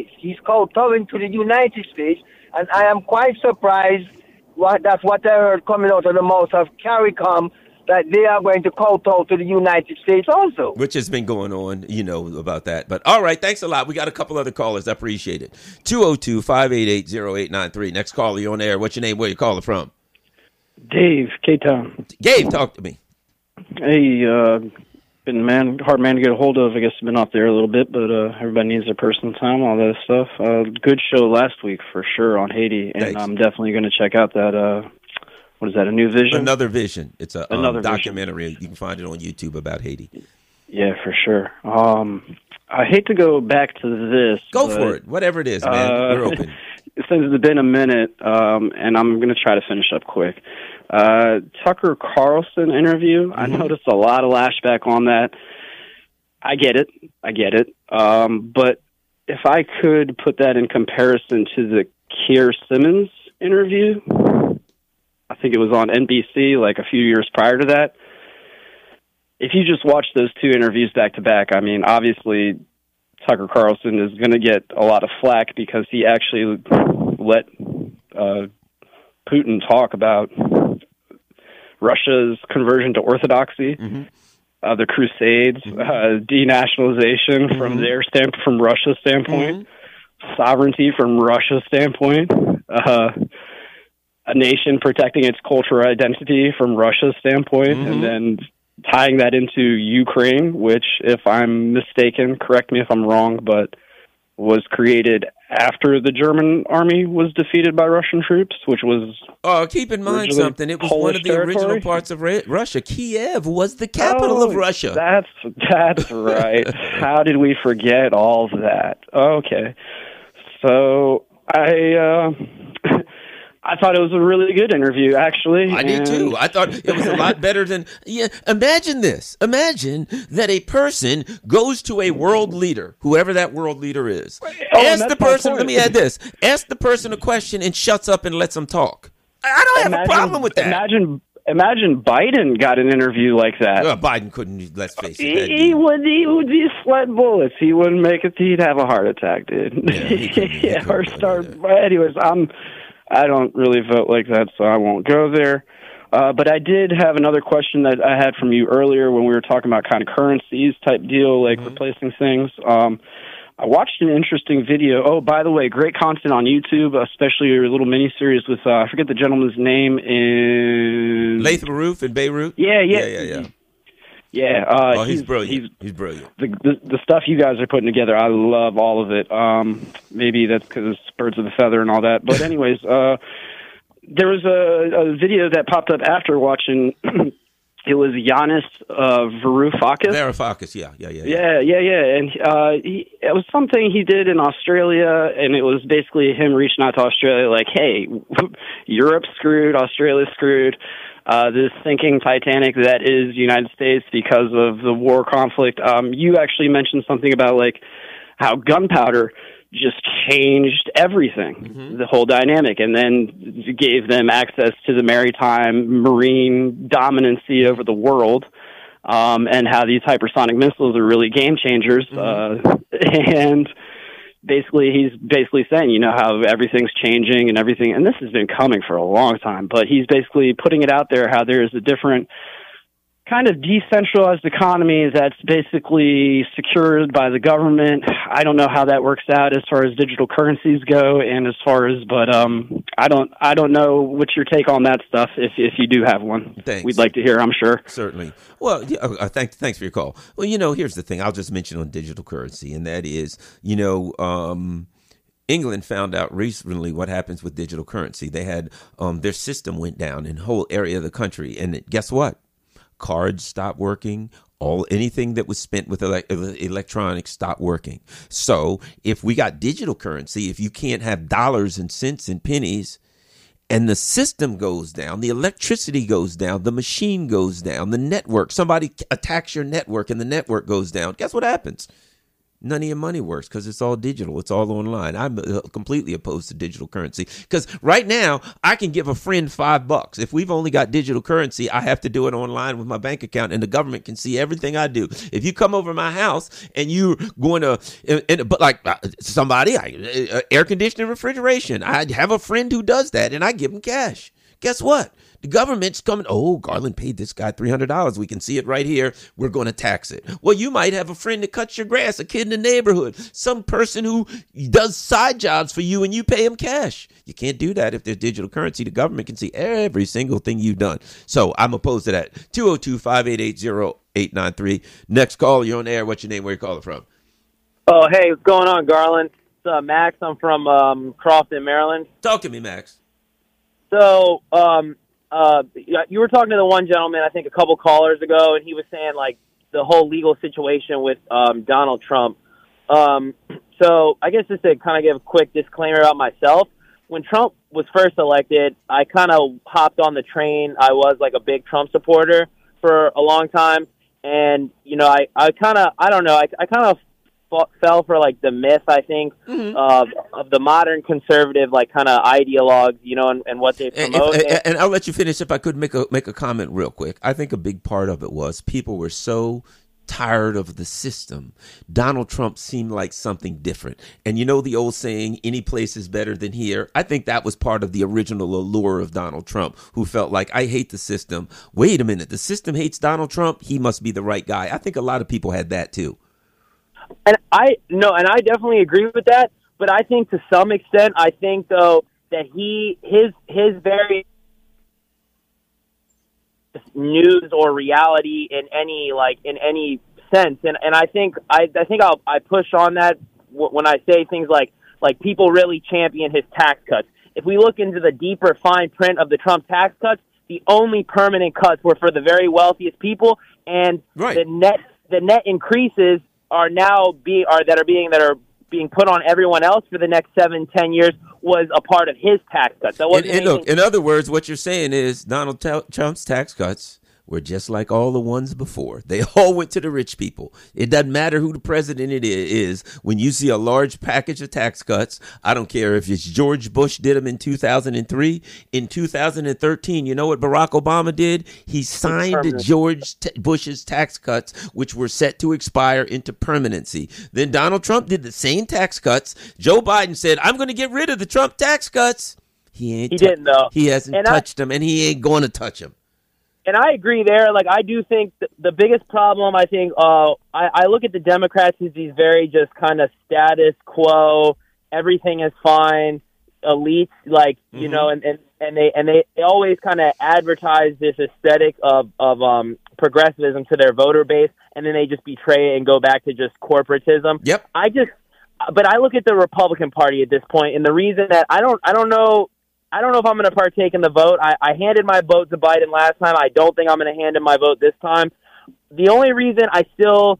States. And I am quite surprised that's what I heard coming out of the mouth of CARICOM, that they are going to kowtow to the United States also. Which has been going on, about that. But all right, thanks a lot. We got a couple other callers. I appreciate it. 202-588-0893. Next caller, you're on air. What's your name? Where you calling from? Dave, K-Town. Dave, talk to me. Hey, been hard man to get a hold of. I guess been off there a little bit, but everybody needs their personal time, all that stuff. Good show last week for sure on Haiti, and thanks. I'm definitely going to check out that. What is that? A New Vision? Another Vision. It's a documentary. You can find it on YouTube about Haiti. Yeah, for sure. I hate to go back to this. Go for it. Whatever it is, man. We're open. Since it's been a minute, and I'm going to try to finish up quick. Tucker Carlson interview. I noticed a lot of lashback on that. I get it. But if I could put that in comparison to the Keir Simmons interview, I think it was on NBC like a few years prior to that. If you just watch those two interviews back to back, obviously Tucker Carlson is going to get a lot of flack because he actually let Putin talk about Russia's conversion to orthodoxy, the Crusades, denationalization from Russia's standpoint, sovereignty from Russia's standpoint. a nation protecting its cultural identity from Russia's standpoint, and then tying that into Ukraine, which, if I'm mistaken, correct me if I'm wrong, but was created after the German army was defeated by Russian troops, which was... keep in mind something. It was one of the original parts of Russia. Kiev was the capital of Russia. That's right. How did we forget all of that? Okay. So I thought it was a really good interview, actually. I did too. I thought it was a lot better than... Yeah, imagine this. Imagine that a person goes to a world leader, whoever that world leader is. Ask the person, let me add this. Ask the person a question and shuts up and lets them talk. I don't have a problem with that. Imagine Biden got an interview like that. Well, Biden couldn't, let's face it. He would be sweating bullets. He wouldn't make it. He'd have a heart attack, dude. Anyways, I don't really vote like that, so I won't go there. But I did have another question that I had from you earlier when we were talking about kind of currencies type deal, like replacing things. I watched an interesting video. Oh, by the way, great content on YouTube, especially your little mini-series with, I forget the gentleman's name in... Latham Roof in Beirut? Yeah. Yeah, he's brilliant. He's brilliant. The stuff you guys are putting together, I love all of it. Maybe that's because it's birds of a feather and all that. But anyways, there was a video that popped up after watching. It was Yanis Varoufakis. Varoufakis, yeah. And it was something he did in Australia, and it was basically him reaching out to Australia like, hey, Europe's screwed, Australia's screwed. This sinking Titanic that is the United States because of the war conflict. You actually mentioned something about like how gunpowder just changed everything, the whole dynamic, and then gave them access to the maritime marine dominancy over the world, and how these hypersonic missiles are really game changers. And he's basically saying, you know, how everything's changing and everything, and this has been coming for a long time, but he's basically putting it out there how there's a different kind of decentralized economy that's basically secured by the government. I don't know how that works out as far as digital currencies go, and as far as, but I don't know what's your take on that stuff. If you do have one, Thanks. We'd like to hear. I'm sure. Certainly. Well, yeah, thanks for your call. Well, you know, here's the thing. I'll just mention on digital currency, and that is, you know, England found out recently what happens with digital currency. They had their system went down in a whole area of the country, and guess what? Cards stopped working. Anything that was spent with electronics stopped working. So if we got digital currency, if you can't have dollars and cents and pennies, and the system goes down, the electricity goes down, the machine goes down, the network, somebody attacks your network and the network goes down, guess what happens? None of your money works because it's all digital. It's all online. I'm completely opposed to digital currency because right now I can give a friend $5. If we've only got digital currency, I have to do it online with my bank account and the government can see everything I do. If you come over my house and you're going to, but like somebody, air conditioning, refrigeration, I have a friend who does that and I give him cash. Guess what? The government's coming. Oh, Garland paid this guy $300. We can see it right here. We're going to tax it. Well, you might have a friend that cuts your grass, a kid in the neighborhood, some person who does side jobs for you and you pay him cash. You can't do that if there's digital currency. The government can see every single thing you've done. So I'm opposed to that. 202-588-0893. Next call. You're on air. What's your name? Where you calling from? Oh, hey, what's going on, Garland? It's Max. I'm from Crofton, Maryland. Talk to me, Max. So, you were talking to the one gentleman, I think a couple callers ago, and he was saying, like, the whole legal situation with Donald Trump. So I guess just to kind of give a quick disclaimer about myself, when Trump was first elected, I kind of hopped on the train. I was, like, a big Trump supporter for a long time. And, you know, I kind of fell for, like, the myth, I think, of the modern conservative, like, kind of ideologues, you know, and what they promote. And I'll let you finish if I could make a comment real quick. I think a big part of it was people were so tired of the system. Donald Trump seemed like something different. And you know the old saying, any place is better than here? I think that was part of the original allure of Donald Trump, who felt like, I hate the system. Wait a minute, the system hates Donald Trump? He must be the right guy. I think a lot of people had that too. And I definitely agree with that. But I think to some extent, I think, though, that his very news or reality in any sense, and I think I push on that when I say things like people really champion his tax cuts. If we look into the deeper fine print of the Trump tax cuts, the only permanent cuts were for the very wealthiest people, and the net increases are being put on everyone else for the next 7-10 years was a part of his tax cuts. That wasn't and look, in other words, what you're saying is Donald Trump's tax cuts were just like all the ones before. They all went to the rich people. It doesn't matter who the president it is. When you see a large package of tax cuts, I don't care if it's George Bush did them in 2003. In 2013, you know what Barack Obama did? He signed George Bush's tax cuts, which were set to expire into permanency. Then Donald Trump did the same tax cuts. Joe Biden said, I'm going to get rid of the Trump tax cuts. He didn't, though. He hasn't touched them, and he ain't going to touch them. And I agree there. Like, I do think the biggest problem, I think, I look at the Democrats as these very just kind of status quo, everything is fine, elites, like, you know, and they always kind of advertise this aesthetic of progressivism to their voter base, and then they just betray it and go back to just corporatism. Yep. But I look at the Republican Party at this point, and the reason that I don't know if I'm going to partake in the vote. I handed my vote to Biden last time. I don't think I'm going to hand him my vote this time. The only reason I still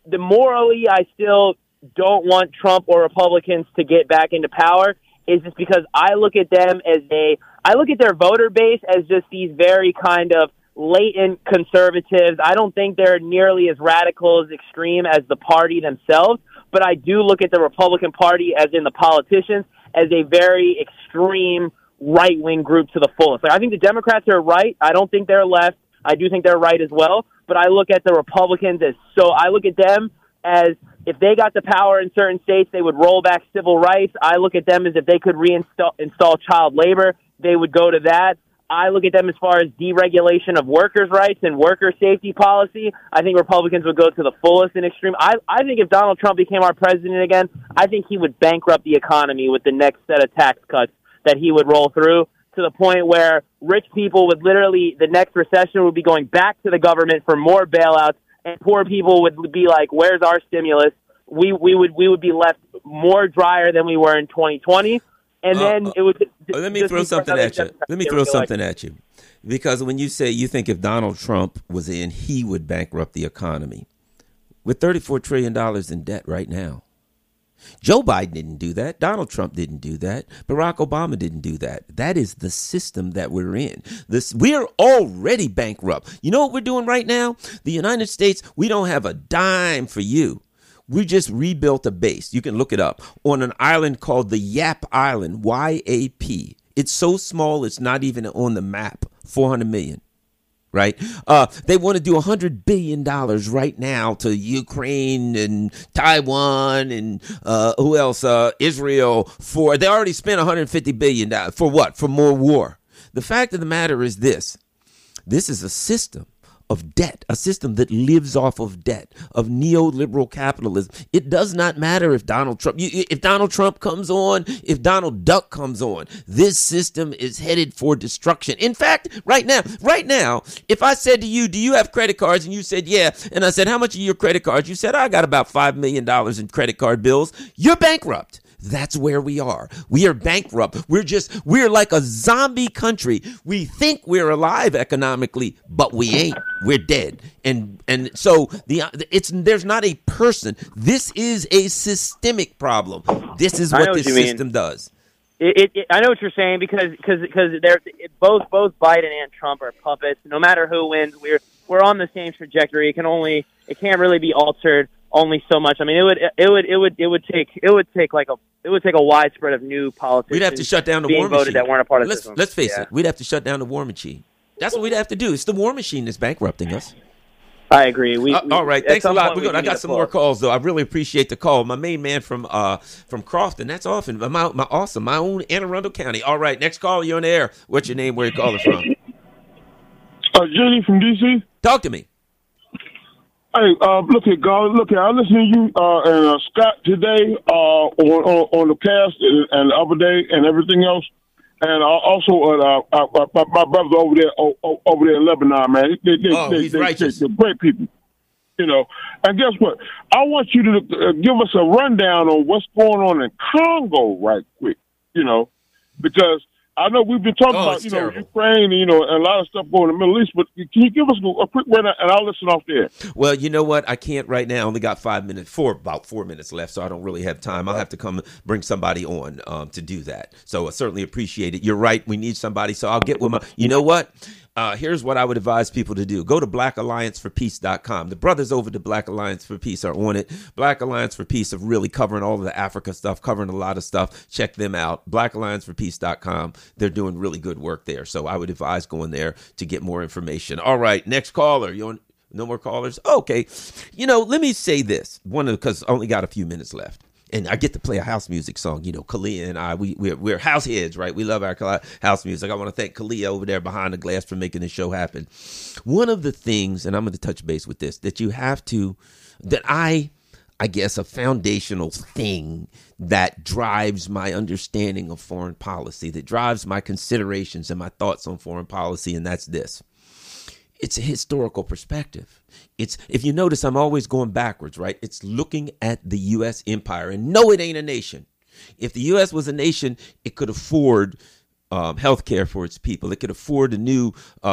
don't want Trump or Republicans to get back into power is just because I look at them I look at their voter base as just these very kind of latent conservatives. I don't think they're nearly as radical, as extreme as the party themselves, but I do look at the Republican Party, as in the politicians, as a very extreme right-wing group to the fullest. Like, I think the Democrats are right. I don't think they're left. I do think they're right as well. But I look at the Republicans I look at them as if they got the power in certain states, they would roll back civil rights. I look at them as if they could install child labor, they would go to that. I look at them as far as deregulation of workers' rights and worker safety policy. I think Republicans would go to the fullest and extreme. I think if Donald Trump became our president again, I think he would bankrupt the economy with the next set of tax cuts that he would roll through, to the point where rich people would literally, the next recession would be going back to the government for more bailouts, and poor people would be like, where's our stimulus? We would be left more drier than we were in 2020. And then it would. Let me throw something at you. Because when you say you think if Donald Trump was in, he would bankrupt the economy. With $34 trillion in debt right now. Joe Biden didn't do that. Donald Trump didn't do that. Barack Obama didn't do that. That is the system that we're in. We're already bankrupt. You know what we're doing right now? The United States, we don't have a dime for you. We just rebuilt a base. You can look it up on an island called the Yap Island, YAP. It's so small, it's not even on the map. 400 million. Right. They want to do $100 billion right now to Ukraine and Taiwan and who else? Israel. They already spent $150 billion. For what? For more war. The fact of the matter is this is a system of debt, a system that lives off of debt, of neoliberal capitalism. It does not matter if Donald Trump comes on, if Donald Duck comes on. This system is headed for destruction. In fact, right now, if I said to you, do you have credit cards? And you said, yeah. And I said, how much are your credit cards? You said, I got about $5 million in credit card bills. You're bankrupt. That's where we are. We are bankrupt. We're like a zombie country. We think we're alive economically, but we ain't. We're dead. And so there's not a person. This is a systemic problem. This is what this system does. I know what you're saying because they're both Biden and Trump are puppets. No matter who wins, we're on the same trajectory. It can't really be altered only so much. I mean, it would take a widespread of new politicians. We'd have to shut down the war machine that weren't a part of this. Let's face it. We'd have to shut down the war machine. That's what we'd have to do. It's the war machine that's bankrupting us. I agree. All right. Thanks a lot. I got some more calls, though. I really appreciate the call. My main man from Crofton. That's often my own Anne Arundel County. All right. Next call. You're on the air. What's your name? Where you calling from? Jenny from D.C. Talk to me. Hey, look here, guys. Look here. I listened to you and Scott today on the cast and the other day and everything else. And also my brothers over there in Lebanon, man. They're great people. You know, and guess what? I want you to give us a rundown on what's going on in Congo right quick, you know, because I know we've been talking about, you know, terrible. Ukraine, you know, and a lot of stuff going in the Middle East, but can you give us a quick rundown, and I'll listen off there. Well, you know what? I can't right now. I only got about 4 minutes left, so I don't really have time. I'll have to come bring somebody on to do that. So I certainly appreciate it. You're right. We need somebody, so I'll get with my, you know what? Here's what I would advise people to do. Go to blackallianceforpeace.com. The brothers over to Black Alliance for Peace are on it. Black Alliance for Peace are really covering all of the Africa stuff, covering a lot of stuff. Check them out. blackallianceforpeace.com. They're doing really good work there. So I would advise going there to get more information. All right, next caller. You on? No more callers? Okay. You know, let me say this. Because I only got a few minutes left. And I get to play a house music song. You know, Kalia and I, we're house heads, right? We love our house music. I want to thank Kalia over there behind the glass for making this show happen. One of the things, and I'm going to touch base with this, that you have to, that I guess a foundational thing that drives my understanding of foreign policy, that drives my considerations and my thoughts on foreign policy, and that's this. It's a historical perspective. If you notice, I'm always going backwards, right? It's looking at the U.S. empire. And no, it ain't a nation. If the U.S. was a nation, it could afford health care for its people. It could afford a new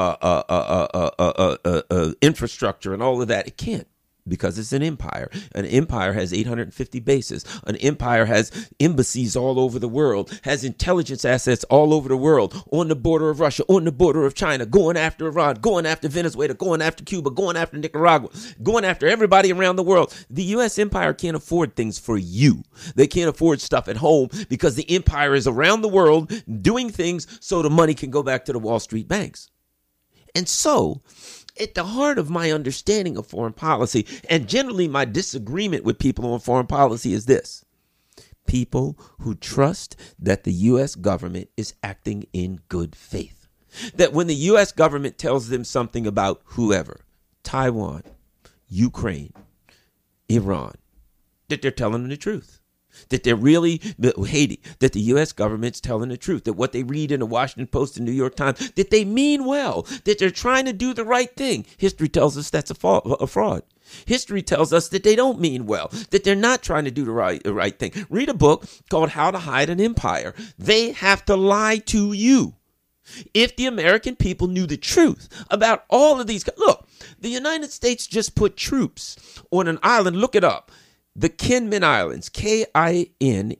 infrastructure and all of that. It can't. Because it's an empire. An empire has 850 bases. An empire has embassies all over the world, has intelligence assets all over the world, on the border of Russia, on the border of China, going after Iran, going after Venezuela, going after Cuba, going after Nicaragua, going after everybody around the world. The U.S. empire can't afford things for you. They can't afford stuff at home because the empire is around the world doing things so the money can go back to the Wall Street banks. And so, at the heart of my understanding of foreign policy, and generally my disagreement with people on foreign policy, is this. People who trust that the U.S. government is acting in good faith. That when the U.S. government tells them something about whoever, Taiwan, Ukraine, Iran, that they're telling them the truth. That they're really, Haiti, that the U.S. government's telling the truth, that what they read in the Washington Post and New York Times, that they mean well, that they're trying to do the right thing. History tells us that's a fraud. History tells us that they don't mean well, that they're not trying to do the right thing. Read a book called How to Hide an Empire. They have to lie to you. If the American people knew the truth about all of these, look, the United States just put troops on an island, look it up. The Kinmen Islands, Kinmen,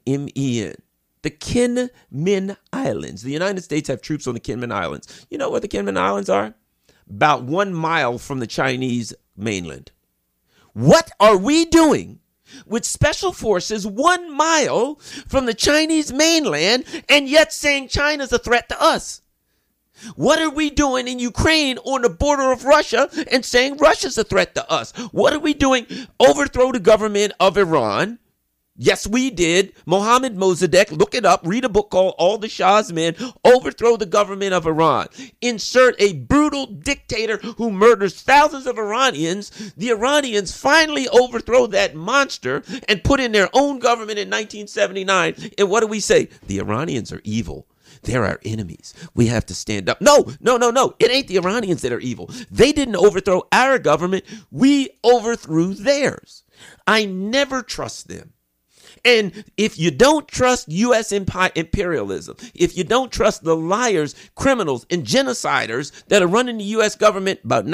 the Kinmen Islands. The United States have troops on the Kinmen Islands. You know what the Kinmen Islands are? About 1 mile from the Chinese mainland. What are we doing with special forces 1 mile from the Chinese mainland and yet saying China's a threat to us? What are we doing in Ukraine on the border of Russia and saying Russia's a threat to us? What are we doing? Overthrow the government of Iran. Yes, we did. Mohammad Mossadegh, look it up. Read a book called All the Shah's Men. Overthrow the government of Iran. Insert a brutal dictator who murders thousands of Iranians. The Iranians finally overthrow that monster and put in their own government in 1979. And what do we say? The Iranians are evil. They're our enemies. We have to stand up. No. It ain't the Iranians that are evil. They didn't overthrow our government. We overthrew theirs. I never trust them. And if you don't trust U.S. imperialism, if you don't trust the liars, criminals, and genociders that are running the U.S. government, about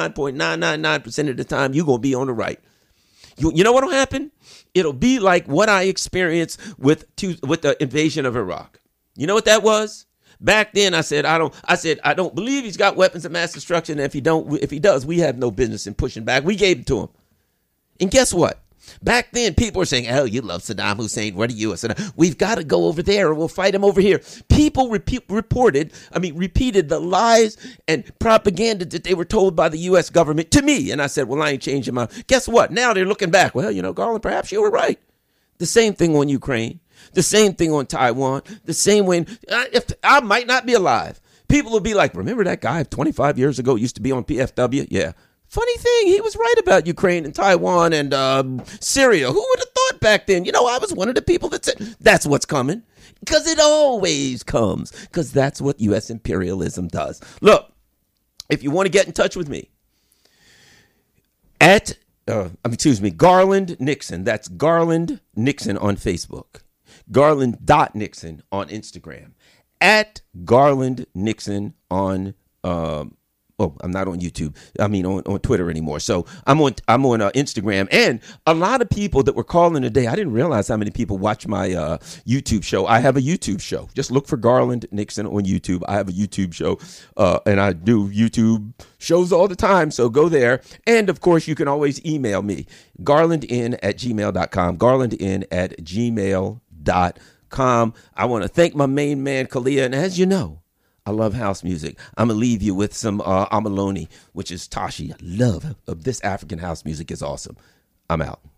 99.999% of the time, you're going to be on the right. You know what will happen? It'll be like what I experienced with the invasion of Iraq. You know what that was? Back then, I said I don't believe he's got weapons of mass destruction. And if he does, we have no business in pushing back. We gave it to him. And guess what? Back then, people were saying, "Oh, you love Saddam Hussein. What are you?" I said, "We've got to go over there, or we'll fight him over here." People repeated the lies and propaganda that they were told by the U.S. government to me. And I said, "Well, I ain't changing my." Guess what? Now they're looking back. Well, Garland, perhaps you were right. The same thing on Ukraine. The same thing on Taiwan. The same way. If I might not be alive, people will be like, "Remember that guy 25 years ago used to be on PFW?" Yeah. Funny thing, he was right about Ukraine and Taiwan and Syria. Who would have thought back then? I was one of the people that said that's what's coming. Because it always comes. Because that's what U.S. imperialism does. Look, if you want to get in touch with me, Garland Nixon. That's Garland Nixon on Facebook. Garland.Nixon on Instagram. At Garland Nixon on I'm not on YouTube. I mean on Twitter anymore. So I'm on Instagram. And a lot of people that were calling today, I didn't realize how many people watch my YouTube show. I have a YouTube show. Just look for Garland Nixon on YouTube. I have a YouTube show, and I do YouTube shows all the time. So go there. And of course, you can always email me, garlandin@gmail.com, garlandin@gmail.com. I want to thank my main man, Kalia. And as you know, I love house music. I'm going to leave you with some Amalone, which is Tashi. I love this African house music. Is awesome. I'm out.